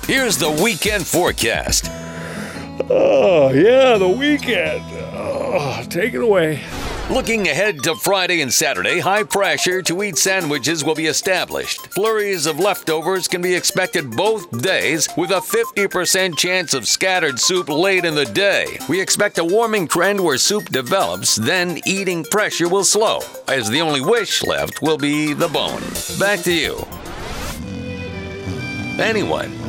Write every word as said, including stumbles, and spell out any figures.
Here's the weekend forecast. Oh, yeah, the weekend. Oh, take it away. Looking ahead to Friday and Saturday, high pressure to eat sandwiches will be established. Flurries of leftovers can be expected both days, with a fifty percent chance of scattered soup late in the day. We expect a warming trend where soup develops, then eating pressure will slow, as the only wish left will be the bone. Back to you. Anyone